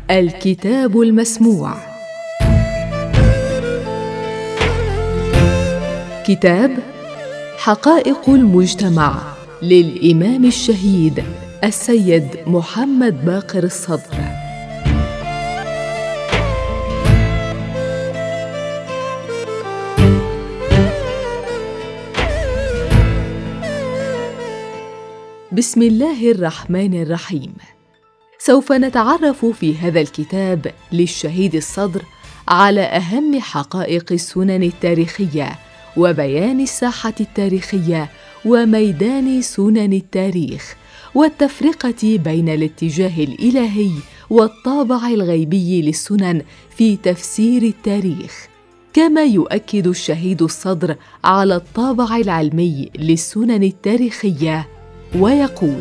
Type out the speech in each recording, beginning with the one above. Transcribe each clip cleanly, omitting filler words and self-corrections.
الكتاب المسموع. كتاب حقائق المجتمع للإمام الشهيد السيد محمد باقر الصدر. بسم الله الرحمن الرحيم. سوف نتعرف في هذا الكتاب للشهيد الصدر على أهم حقائق السنن التاريخية وبيان الساحة التاريخية وميدان سنن التاريخ، والتفرقة بين الاتجاه الإلهي والطابع الغيبي للسنن في تفسير التاريخ. كما يؤكد الشهيد الصدر على الطابع العلمي للسنن التاريخية ويقول: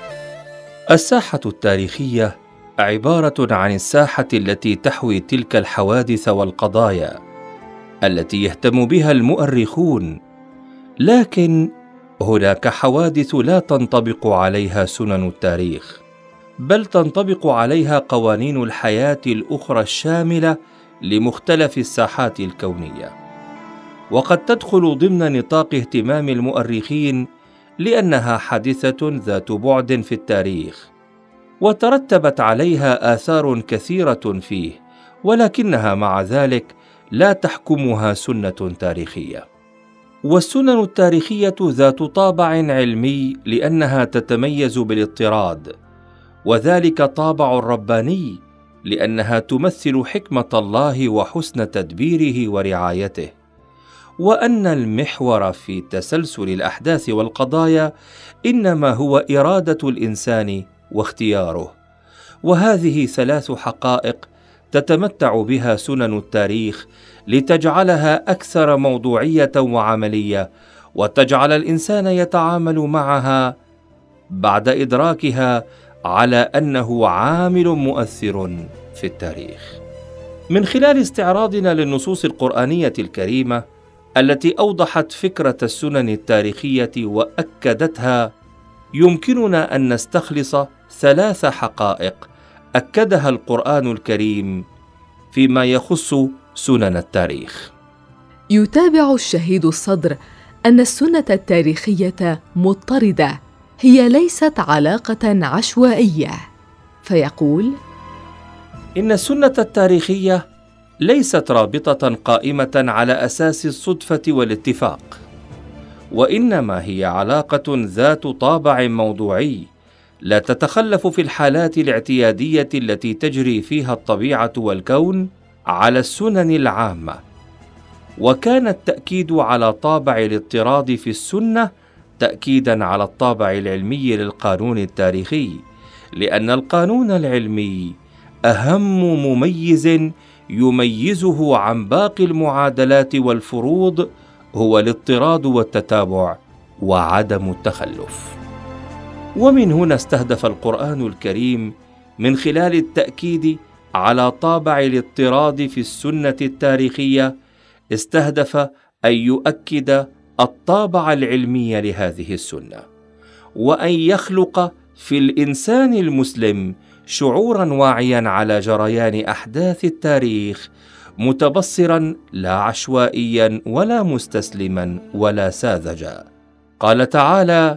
الساحة التاريخية عبارة عن الساحة التي تحوي تلك الحوادث والقضايا التي يهتم بها المؤرخون، لكن هناك حوادث لا تنطبق عليها سنن التاريخ، بل تنطبق عليها قوانين الحياة الأخرى الشاملة لمختلف الساحات الكونية، وقد تدخل ضمن نطاق اهتمام المؤرخين لأنها حادثة ذات بعد في التاريخ، وترتبت عليها آثار كثيرة فيه، ولكنها مع ذلك لا تحكمها سنة تاريخية. والسنن التاريخية ذات طابع علمي لأنها تتميز بالاضطراد، وذلك طابع رباني لأنها تمثل حكمة الله وحسن تدبيره ورعايته، وأن المحور في تسلسل الأحداث والقضايا إنما هو إرادة الإنسان واختياره. وهذه ثلاث حقائق تتمتع بها سنن التاريخ لتجعلها أكثر موضوعية وعملية، وتجعل الإنسان يتعامل معها بعد إدراكها على أنه عامل مؤثر في التاريخ. من خلال استعراضنا للنصوص القرآنية الكريمة التي أوضحت فكرة السنن التاريخية وأكدتها، يمكننا أن نستخلص ثلاث حقائق أكدها القرآن الكريم فيما يخص سنن التاريخ. يتابع الشهيد الصدر أن السنة التاريخية مضطردة، هي ليست علاقة عشوائية، فيقول: إن السنة التاريخية ليست رابطة قائمة على أساس الصدفة والاتفاق، وإنما هي علاقة ذات طابع موضوعي لا تتخلف في الحالات الاعتيادية التي تجري فيها الطبيعة والكون على السنن العامة. وكان التأكيد على طابع الاضطراد في السنة تأكيداً على الطابع العلمي للقانون التاريخي، لأن القانون العلمي أهم مميز يميزه عن باقي المعادلات والفروض هو الاضطراد والتتابع وعدم التخلف. ومن هنا استهدف القرآن الكريم من خلال التأكيد على طابع الاضطراد في السنة التاريخية، استهدف أن يؤكد الطابع العلمي لهذه السنة، وأن يخلق في الإنسان المسلم شعوراً واعياً على جريان أحداث التاريخ، متبصراً لا عشوائياً ولا مستسلماً ولا ساذجاً. قال تعالى: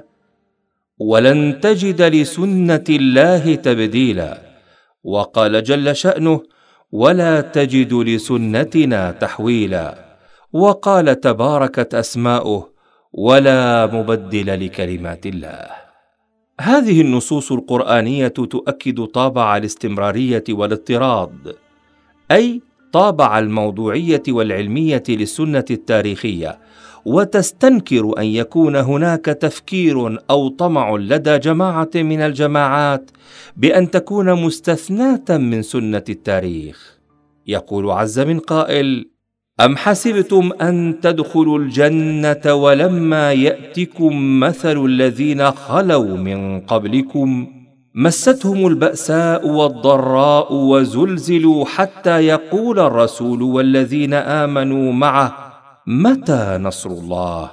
ولن تجد لسنة الله تبديلاً. وقال جل شأنه: ولا تجد لسنتنا تحويلاً. وقال تباركت أسماؤه: ولا مبدل لكلمات الله. هذه النصوص القرآنية تؤكد طابع الاستمرارية والاضطراد، أي طابع الموضوعية والعلمية للسنة التاريخية، وتستنكر أن يكون هناك تفكير أو طمع لدى جماعة من الجماعات بأن تكون مستثناة من سنة التاريخ. يقول عز من قائل: أم حسبتم أن تدخلوا الجنة ولما يأتكم مثل الذين خلوا من قبلكم مستهم البأساء والضراء وزلزلوا حتى يقول الرسول والذين آمنوا معه متى نصر الله؟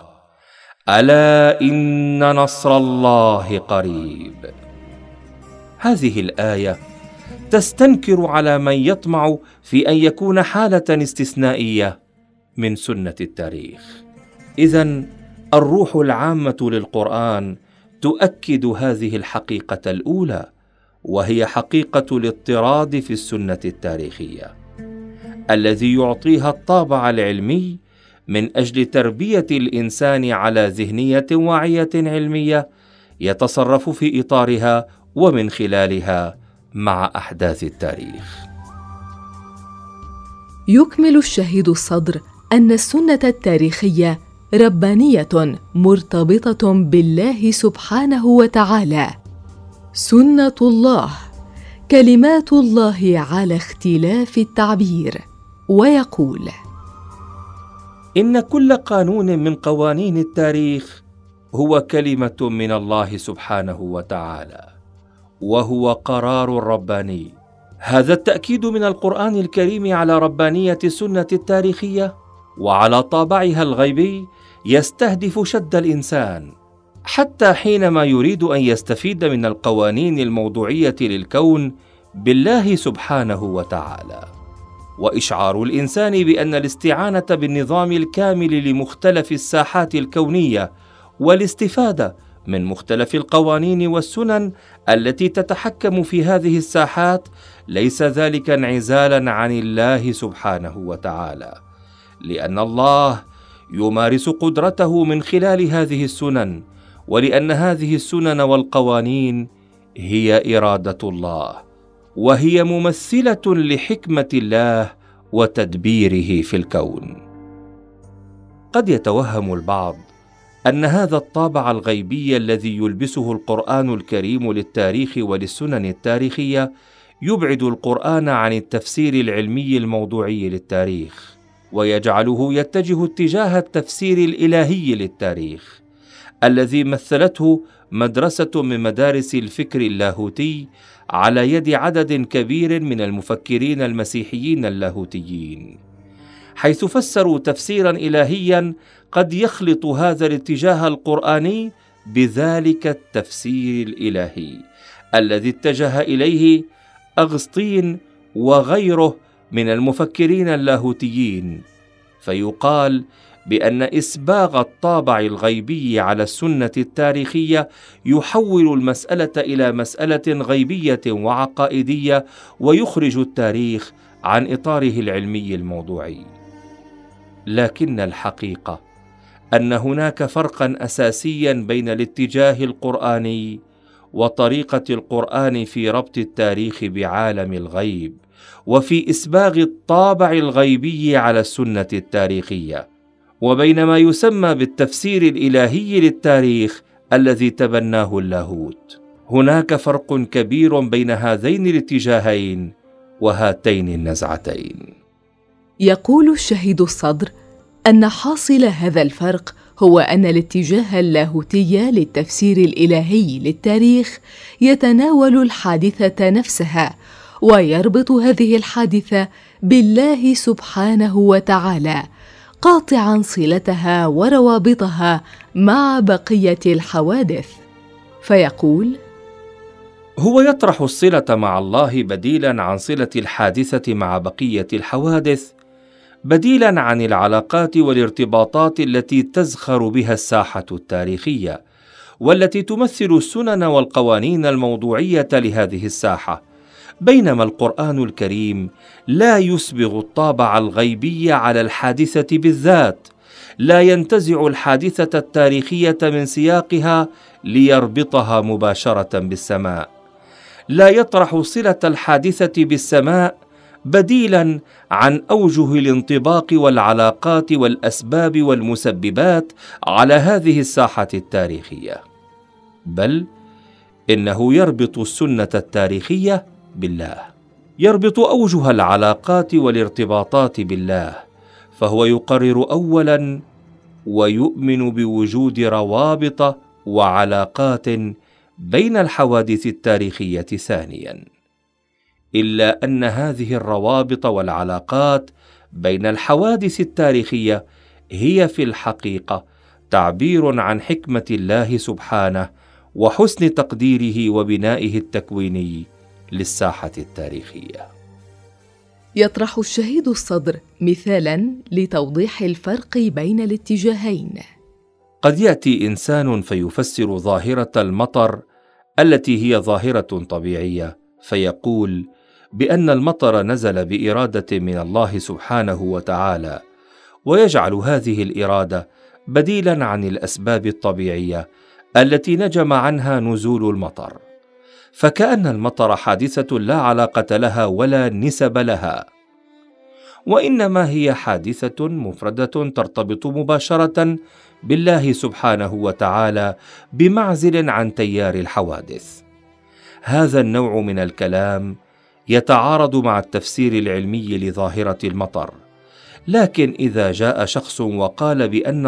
ألا إن نصر الله قريب. هذه الآية تستنكر على من يطمع في أن يكون حالة استثنائية من سنة التاريخ. إذن الروح العامة للقرآن تؤكد هذه الحقيقة الأولى، وهي حقيقة الاضطراد في السنة التاريخية، الذي يعطيها الطابع العلمي من أجل تربية الإنسان على ذهنية واعية علمية يتصرف في إطارها ومن خلالها مع أحداث التاريخ. يكمل الشهيد الصدر أن السنة التاريخية ربانية مرتبطة بالله سبحانه وتعالى، سنة الله، كلمات الله على اختلاف التعبير. ويقول: إن كل قانون من قوانين التاريخ هو كلمة من الله سبحانه وتعالى، وهو قرار رباني. هذا التأكيد من القرآن الكريم على ربانية السنة التاريخية وعلى طابعها الغيبي يستهدف شد الإنسان، حتى حينما يريد أن يستفيد من القوانين الموضوعية للكون بالله سبحانه وتعالى، وإشعار الإنسان بأن الاستعانة بالنظام الكامل لمختلف الساحات الكونية والاستفادة من مختلف القوانين والسنن التي تتحكم في هذه الساحات ليس ذلك انعزالا عن الله سبحانه وتعالى، لأن الله يمارس قدرته من خلال هذه السنن، ولأن هذه السنن والقوانين هي إرادة الله، وهي ممثلة لحكمة الله وتدبيره في الكون. قد يتوهم البعض أن هذا الطابع الغيبي الذي يلبسه القرآن الكريم للتاريخ وللسنن التاريخية يبعد القرآن عن التفسير العلمي الموضوعي للتاريخ، ويجعله يتجه اتجاه التفسير الإلهي للتاريخ، الذي مثلته مدرسة من مدارس الفكر اللاهوتي على يد عدد كبير من المفكرين المسيحيين اللاهوتيين، حيث فسروا تفسيرا إلهيا قد يخلط هذا الاتجاه القرآني بذلك التفسير الإلهي الذي اتجه إليه أغسطين وغيره من المفكرين اللاهوتيين. فيقال بأن إسباغ الطابع الغيبي على السنة التاريخية يحول المسألة إلى مسألة غيبية وعقائدية، ويخرج التاريخ عن إطاره العلمي الموضوعي. لكن الحقيقة أن هناك فرقا أساسيا بين الاتجاه القرآني وطريقة القرآن في ربط التاريخ بعالم الغيب، وفي إسباغ الطابع الغيبي على السنة التاريخية، وبين ما يسمى بالتفسير الإلهي للتاريخ الذي تبناه اللاهوت. هناك فرق كبير بين هذين الاتجاهين وهاتين النزعتين. يقول الشهيد الصدر أن حاصل هذا الفرق هو أن الاتجاه اللاهوتي للتفسير الإلهي للتاريخ يتناول الحادثة نفسها، ويربط هذه الحادثة بالله سبحانه وتعالى، قاطعا صلتها وروابطها مع بقية الحوادث. فيقول: هو يطرح الصلة مع الله بديلا عن صلة الحادثة مع بقية الحوادث، بديلا عن العلاقات والارتباطات التي تزخر بها الساحة التاريخية، والتي تمثل السنن والقوانين الموضوعية لهذه الساحة، بينما القرآن الكريم لا يسبغ الطابع الغيبي على الحادثة بالذات، لا ينتزع الحادثة التاريخية من سياقها ليربطها مباشرة بالسماء، لا يطرح صلة الحادثة بالسماء بديلا عن أوجه الانطباق والعلاقات والأسباب والمسببات على هذه الساحة التاريخية، بل إنه يربط السنة التاريخية بالله، يربط أوجه العلاقات والارتباطات بالله، فهو يقرر أولا ويؤمن بوجود روابط وعلاقات بين الحوادث التاريخية ثانيا، إلا أن هذه الروابط والعلاقات بين الحوادث التاريخية هي في الحقيقة تعبير عن حكمة الله سبحانه وحسن تقديره وبنائه التكويني للساحة التاريخية. يطرح الشهيد الصدر مثالاً لتوضيح الفرق بين الاتجاهين. قد يأتي إنسان فيفسر ظاهرة المطر التي هي ظاهرة طبيعية، فيقول بأن المطر نزل بإرادة من الله سبحانه وتعالى، ويجعل هذه الإرادة بديلاً عن الأسباب الطبيعية التي نجم عنها نزول المطر، فكأن المطر حادثة لا علاقة لها ولا نسب لها، وإنما هي حادثة مفردة ترتبط مباشرة بالله سبحانه وتعالى بمعزل عن تيار الحوادث. هذا النوع من الكلام يتعارض مع التفسير العلمي لظاهرة المطر، لكن إذا جاء شخص وقال بأن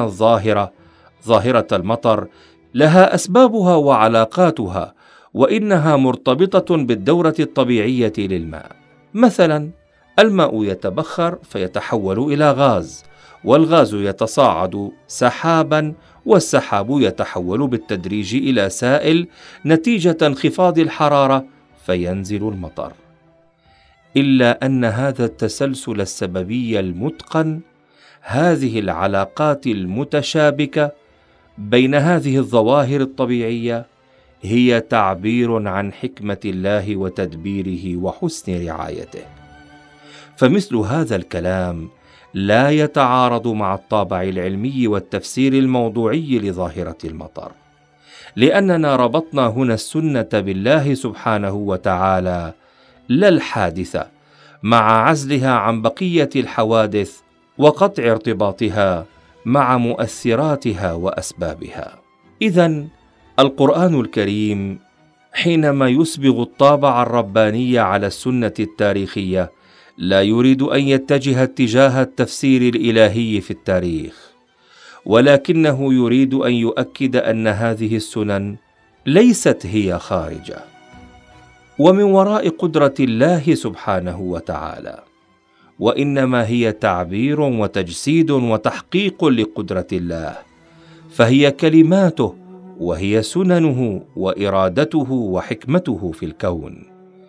ظاهرة المطر لها أسبابها وعلاقاتها، وإنها مرتبطة بالدورة الطبيعية للماء، مثلا الماء يتبخر فيتحول إلى غاز، والغاز يتصاعد سحابا، والسحاب يتحول بالتدريج إلى سائل نتيجة انخفاض الحرارة فينزل المطر. إلا أن هذا التسلسل السببي المتقن، هذه العلاقات المتشابكة بين هذه الظواهر الطبيعية، هي تعبير عن حكمة الله وتدبيره وحسن رعايته. فمثل هذا الكلام لا يتعارض مع الطابع العلمي والتفسير الموضوعي لظاهرة المطر، لأننا ربطنا هنا السنة بالله سبحانه وتعالى لا الحادثة، مع عزلها عن بقية الحوادث وقطع ارتباطها مع مؤثراتها وأسبابها. إذن القرآن الكريم حينما يسبغ الطابع الرباني على السنة التاريخية لا يريد أن يتجه اتجاه التفسير الإلهي في التاريخ، ولكنه يريد أن يؤكد أن هذه السنن ليست هي خارجة، ومن وراء قدرة الله سبحانه وتعالى، وإنما هي تعبير وتجسيد وتحقيق لقدرة الله، فهي كلماته وهي سننه وإرادته وحكمته في الكون.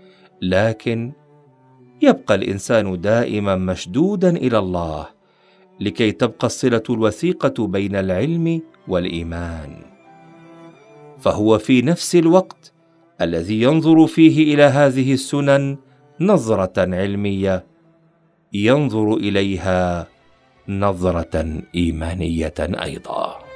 لكن يبقى الإنسان دائما مشدودا إلى الله لكي تبقى الصلة الوثيقة بين العلم والإيمان، فهو في نفس الوقت الذي ينظر فيه إلى هذه السنن نظرة علمية ينظر إليها نظرة إيمانية أيضا.